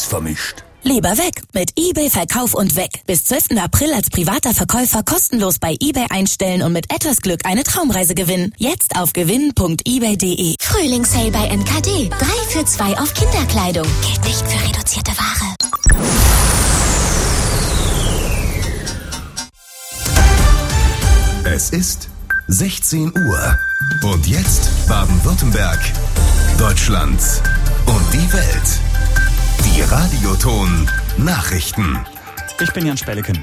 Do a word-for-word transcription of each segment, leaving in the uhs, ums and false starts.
alles vermischt. Lieber weg mit eBay Verkauf und Weg. Bis zwölften April als privater Verkäufer kostenlos bei eBay einstellen und mit etwas Glück eine Traumreise gewinnen. Jetzt auf gewinn punkt ebay punkt de. Frühlingssale bei N K D. Drei für zwei auf Kinderkleidung. Gilt nicht für reduzierte Ware. Es ist sechzehn Uhr. Und jetzt Baden-Württemberg, Deutschland und die Welt. Die Radioton Nachrichten. Ich bin Jan Spelleken.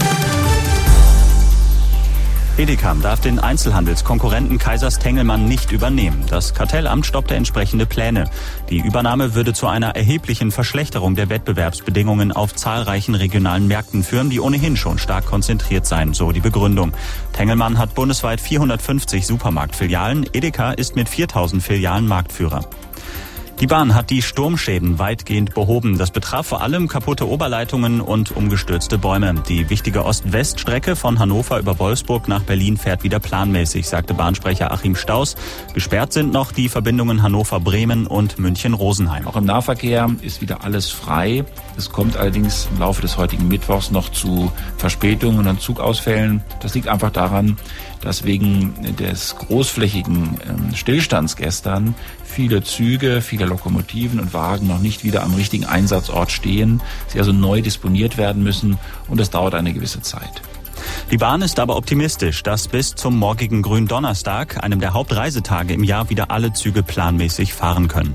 Edeka darf den Einzelhandelskonkurrenten Kaisers Tengelmann nicht übernehmen. Das Kartellamt stoppte entsprechende Pläne. Die Übernahme würde zu einer erheblichen Verschlechterung der Wettbewerbsbedingungen auf zahlreichen regionalen Märkten führen, die ohnehin schon stark konzentriert seien, so die Begründung. Tengelmann hat bundesweit vierhundertfünfzig Supermarktfilialen. Edeka ist mit viertausend Filialen Marktführer. Die Bahn hat die Sturmschäden weitgehend behoben. Das betraf vor allem kaputte Oberleitungen und umgestürzte Bäume. Die wichtige Ost-West-Strecke von Hannover über Wolfsburg nach Berlin fährt wieder planmäßig, sagte Bahnsprecher Achim Staus. Gesperrt sind noch die Verbindungen Hannover-Bremen und München-Rosenheim. Auch im Nahverkehr ist wieder alles frei. Es kommt allerdings im Laufe des heutigen Mittwochs noch zu Verspätungen und Zugausfällen. Das liegt einfach daran, dass wegen des großflächigen Stillstands gestern viele Züge, viele Lokomotiven und Wagen noch nicht wieder am richtigen Einsatzort stehen. Sie also neu disponiert werden müssen und das dauert eine gewisse Zeit. Die Bahn ist aber optimistisch, dass bis zum morgigen Gründonnerstag, einem der Hauptreisetage im Jahr, wieder alle Züge planmäßig fahren können.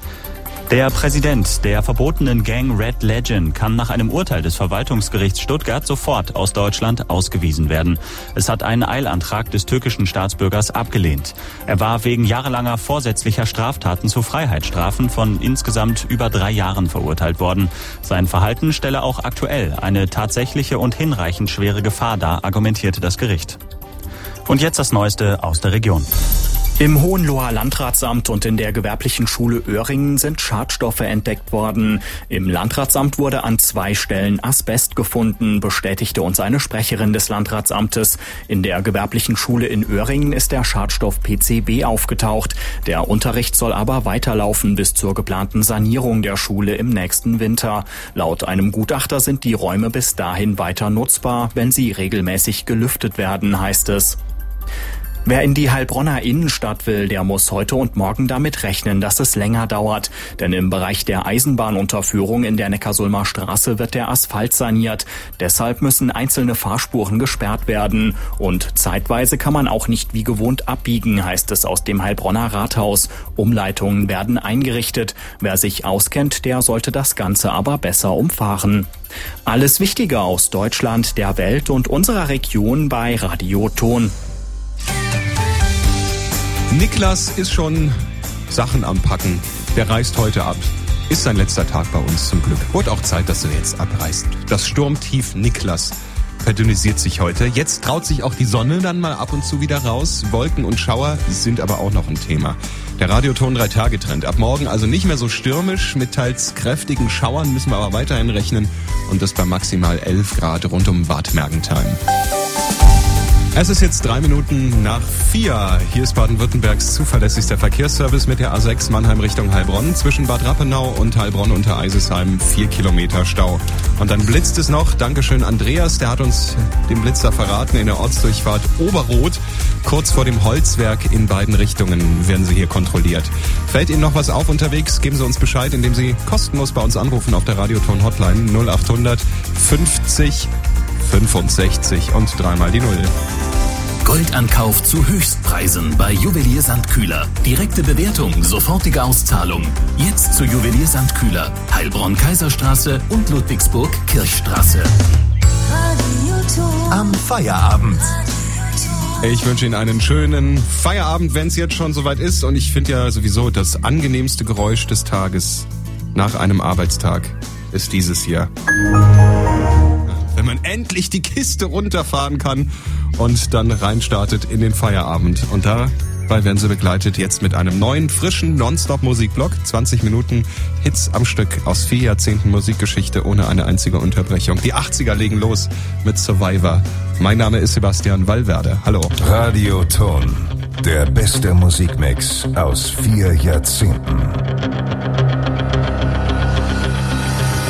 Der Präsident der verbotenen Gang Red Legend kann nach einem Urteil des Verwaltungsgerichts Stuttgart sofort aus Deutschland ausgewiesen werden. Es hat einen Eilantrag des türkischen Staatsbürgers abgelehnt. Er war wegen jahrelanger vorsätzlicher Straftaten zu Freiheitsstrafen von insgesamt über drei Jahren verurteilt worden. Sein Verhalten stelle auch aktuell eine tatsächliche und hinreichend schwere Gefahr dar, argumentierte das Gericht. Und jetzt das Neueste aus der Region. Im Hohenloher Landratsamt und in der gewerblichen Schule Öhringen sind Schadstoffe entdeckt worden. Im Landratsamt wurde an zwei Stellen Asbest gefunden, bestätigte uns eine Sprecherin des Landratsamtes. In der gewerblichen Schule in Öhringen ist der Schadstoff P C B aufgetaucht. Der Unterricht soll aber weiterlaufen bis zur geplanten Sanierung der Schule im nächsten Winter. Laut einem Gutachter sind die Räume bis dahin weiter nutzbar, wenn sie regelmäßig gelüftet werden, heißt es. Wer in die Heilbronner Innenstadt will, der muss heute und morgen damit rechnen, dass es länger dauert. Denn im Bereich der Eisenbahnunterführung in der Neckarsulmer Straße wird der Asphalt saniert. Deshalb müssen einzelne Fahrspuren gesperrt werden. Und zeitweise kann man auch nicht wie gewohnt abbiegen, heißt es aus dem Heilbronner Rathaus. Umleitungen werden eingerichtet. Wer sich auskennt, der sollte das Ganze aber besser umfahren. Alles Wichtige aus Deutschland, der Welt und unserer Region bei Radioton. Niklas ist schon Sachen am Packen. Der reist heute ab. Ist sein letzter Tag bei uns zum Glück. Wird auch Zeit, dass er jetzt abreist. Das Sturmtief Niklas verdünnisiert sich heute. Jetzt traut sich auch die Sonne dann mal ab und zu wieder raus. Wolken und Schauer sind aber auch noch ein Thema. Der Radioton drei Tage Trend. Ab morgen also nicht mehr so stürmisch. Mit teils kräftigen Schauern müssen wir aber weiterhin rechnen. Und das bei maximal elf Grad rund um Bad Mergentheim. Es ist jetzt drei Minuten nach vier. Hier ist Baden-Württembergs zuverlässigster Verkehrsservice mit der A sechs Mannheim Richtung Heilbronn. Zwischen Bad Rappenau und Heilbronn unter Eisesheim vier Kilometer Stau. Und dann blitzt es noch. Dankeschön Andreas, der hat uns den Blitzer verraten in der Ortsdurchfahrt Oberrot. Kurz vor dem Holzwerk in beiden Richtungen werden Sie hier kontrolliert. Fällt Ihnen noch was auf unterwegs? Geben Sie uns Bescheid, indem Sie kostenlos bei uns anrufen auf der Radioton Hotline null acht hundert fünfzig fünfundsechzig und dreimal die Null. Goldankauf zu Höchstpreisen bei Juwelier Sandkühler. Direkte Bewertung, sofortige Auszahlung. Jetzt zu Juwelier Sandkühler. Heilbronn-Kaiserstraße und Ludwigsburg-Kirchstraße. Am Feierabend. Ich wünsche Ihnen einen schönen Feierabend, wenn es jetzt schon soweit ist. Und ich finde ja sowieso, das angenehmste Geräusch des Tages nach einem Arbeitstag ist dieses hier. Wenn man endlich die Kiste runterfahren kann und dann reinstartet in den Feierabend. Und dabei werden Sie begleitet jetzt mit einem neuen, frischen Nonstop-Musikblock. zwanzig Minuten Hits am Stück aus vier Jahrzehnten Musikgeschichte ohne eine einzige Unterbrechung. Die achtziger legen los mit Survivor. Mein Name ist Sebastian Wallwerde. Hallo. Radioton, der beste Musikmix aus vier Jahrzehnten.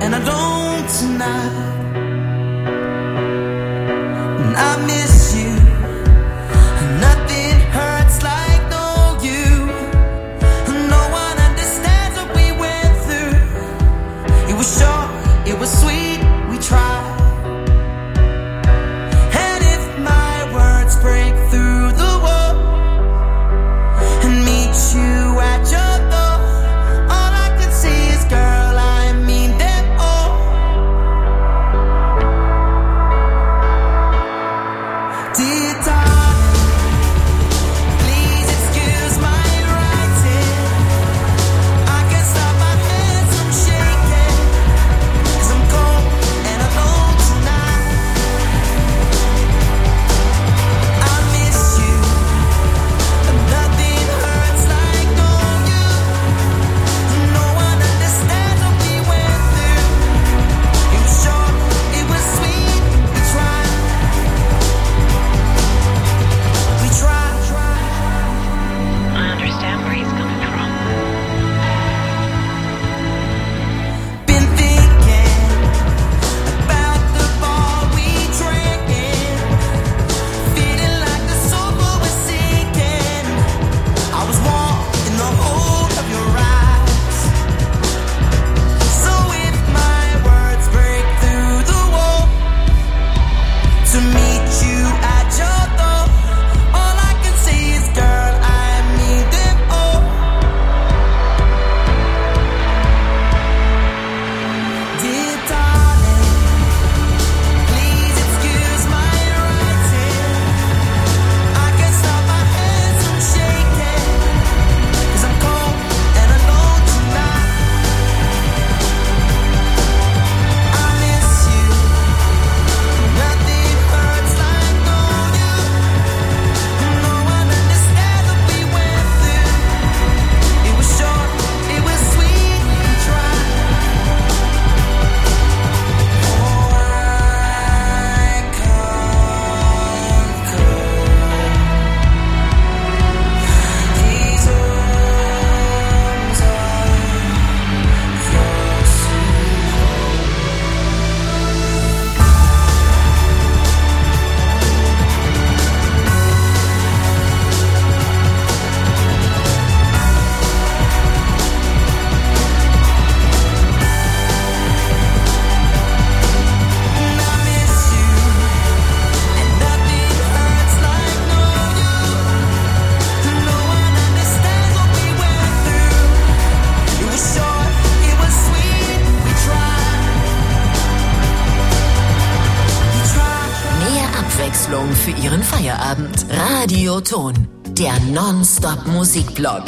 and alone tonight. And I miss you. Nothing hurts like no you. No one understands what we went through. It was short, it was sweet, we tried. And if my words break through the wall and meet you at your door, all I can see is, girl, I mean them all. Dear darling, please excuse my writing. I can't stop my hands from shaking, 'cause I'm cold and alone tonight. I miss you, but nothing hurts like knowing you. No one understands what we went through. It was short, it was sweet, we tried. We tried. I understand where he's coming from. Been thinking about the ball we drank in, feeling like the sofa was sinking. I was warm in the hold of your eyes. So if my words break through the wall to meet you at your door, all I can say is, girl, I mean them all. Dear darling, please excuse my writing. I can't stop my hands from shaking, 'cause I'm cold and alone tonight. I miss you. Nothing hurts like knowing you. No one understands what we went through. It was short, it was sweet, we tried. Oh, I conquer these arms of yours. And I miss you, and nothing hurts like knowing you. No one understands what we went through. It was short, it was sweet, we tried. We tried. Mehr Abwechslung für Ihren Feierabend. Radioton, der Non-Stop-Musikblog.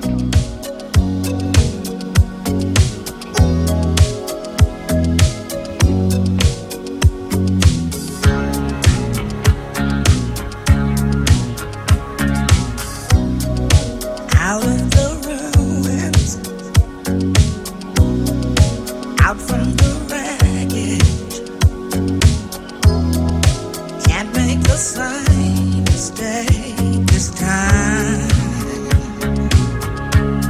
Out of the ruins, out from the wreckage, can't make the same mistake this time.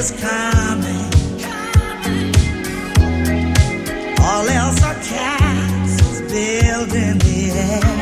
is coming. All else are castles built in the air.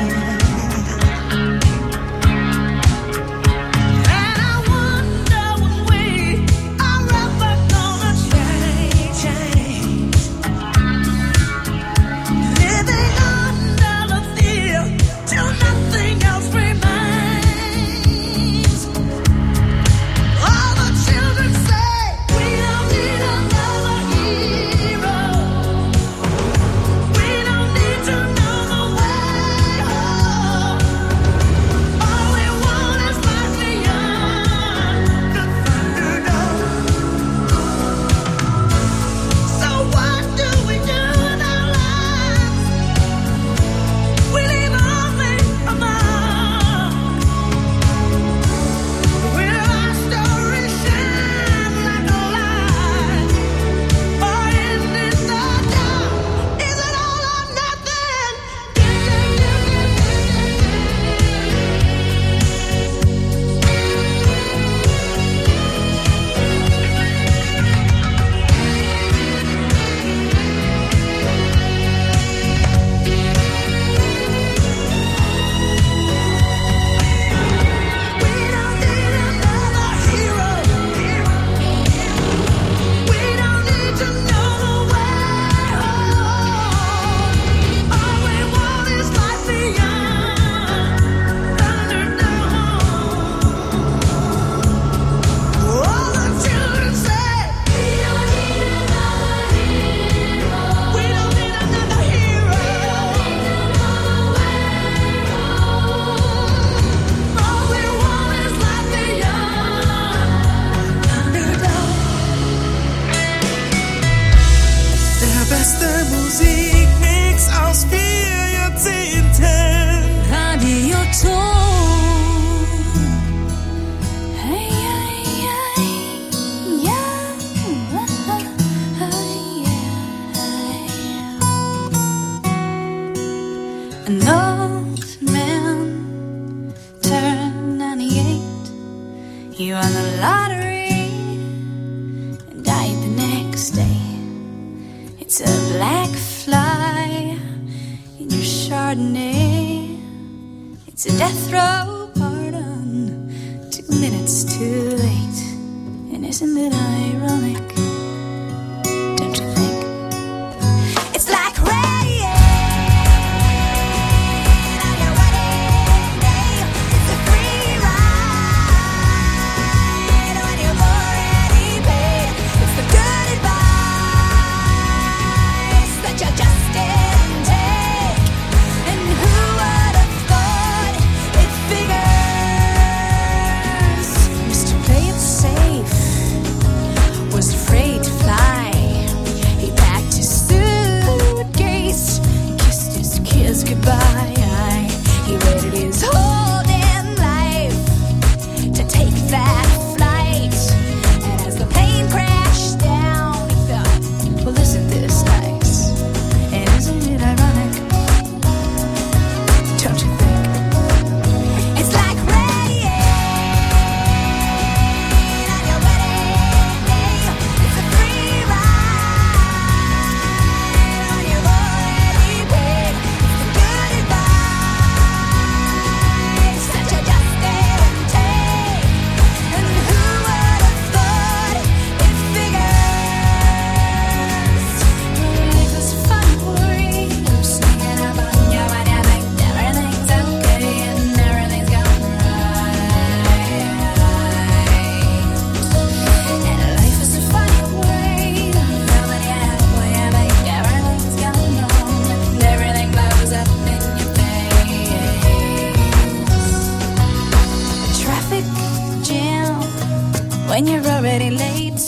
when you're already late.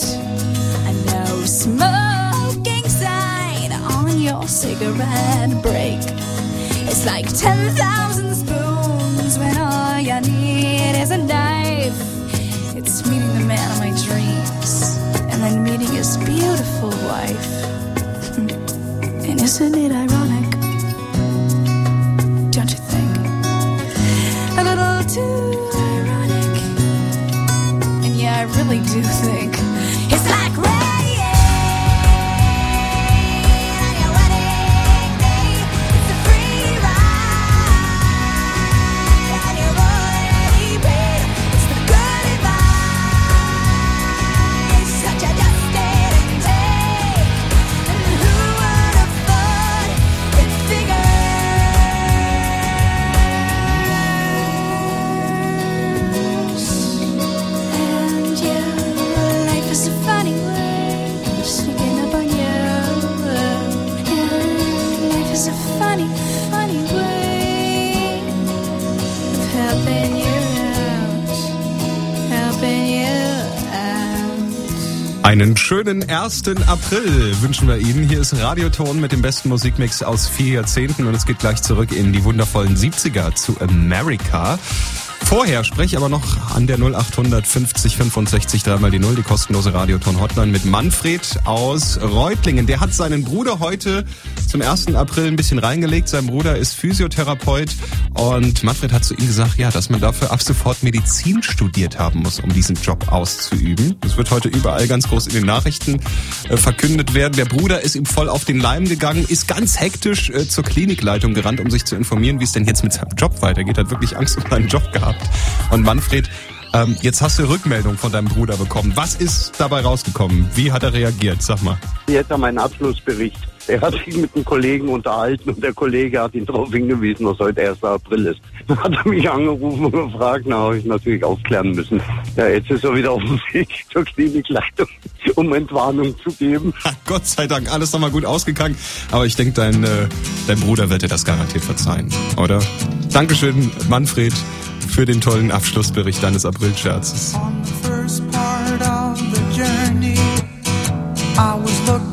I know smoking sign on your cigarette break. It's like ten thousand spoons when all you need is a knife. It's meeting the man of my dreams and then meeting his beautiful wife. And isn't it ironic? Don't you think? A little too ironic. And yeah, I really do think Einen schönen ersten April wünschen wir Ihnen. Hier ist Radioton mit dem besten Musikmix aus vier Jahrzehnten und es geht gleich zurück in die wundervollen siebziger zu America. Vorher spreche ich aber noch an der null acht fünfzig fünfundsechzig dreimal die Null, die kostenlose Radioton-Hotline mit Manfred aus Reutlingen. Der hat seinen Bruder heute zum ersten April ein bisschen reingelegt. Sein Bruder ist Physiotherapeut und Manfred hat zu ihm gesagt, ja, dass man dafür ab sofort Medizin studiert haben muss, um diesen Job auszuüben. Das wird heute überall ganz groß in den Nachrichten äh, verkündet werden. Der Bruder ist ihm voll auf den Leim gegangen, ist ganz hektisch äh, zur Klinikleitung gerannt, um sich zu informieren, wie es denn jetzt mit seinem Job weitergeht. Hat wirklich Angst um seinen Job gehabt. Und Manfred, ähm, jetzt hast du Rückmeldung von deinem Bruder bekommen. Was ist dabei rausgekommen? Wie hat er reagiert? Sag mal. Jetzt an meinen Abschlussbericht. Er hat sich mit einem Kollegen unterhalten und der Kollege hat ihn darauf hingewiesen, dass heute erster April ist. Dann hat er mich angerufen und gefragt, na, habe ich natürlich aufklären müssen. Ja, jetzt ist er wieder auf dem Weg zur Klinikleitung, um Entwarnung zu geben. Gott sei Dank, alles nochmal gut ausgegangen. Aber ich denke, dein, äh, dein Bruder wird dir das garantiert verzeihen, oder? Dankeschön, Manfred, für den tollen Abschlussbericht deines Aprilscherzes. On the first part of the journey, I was looking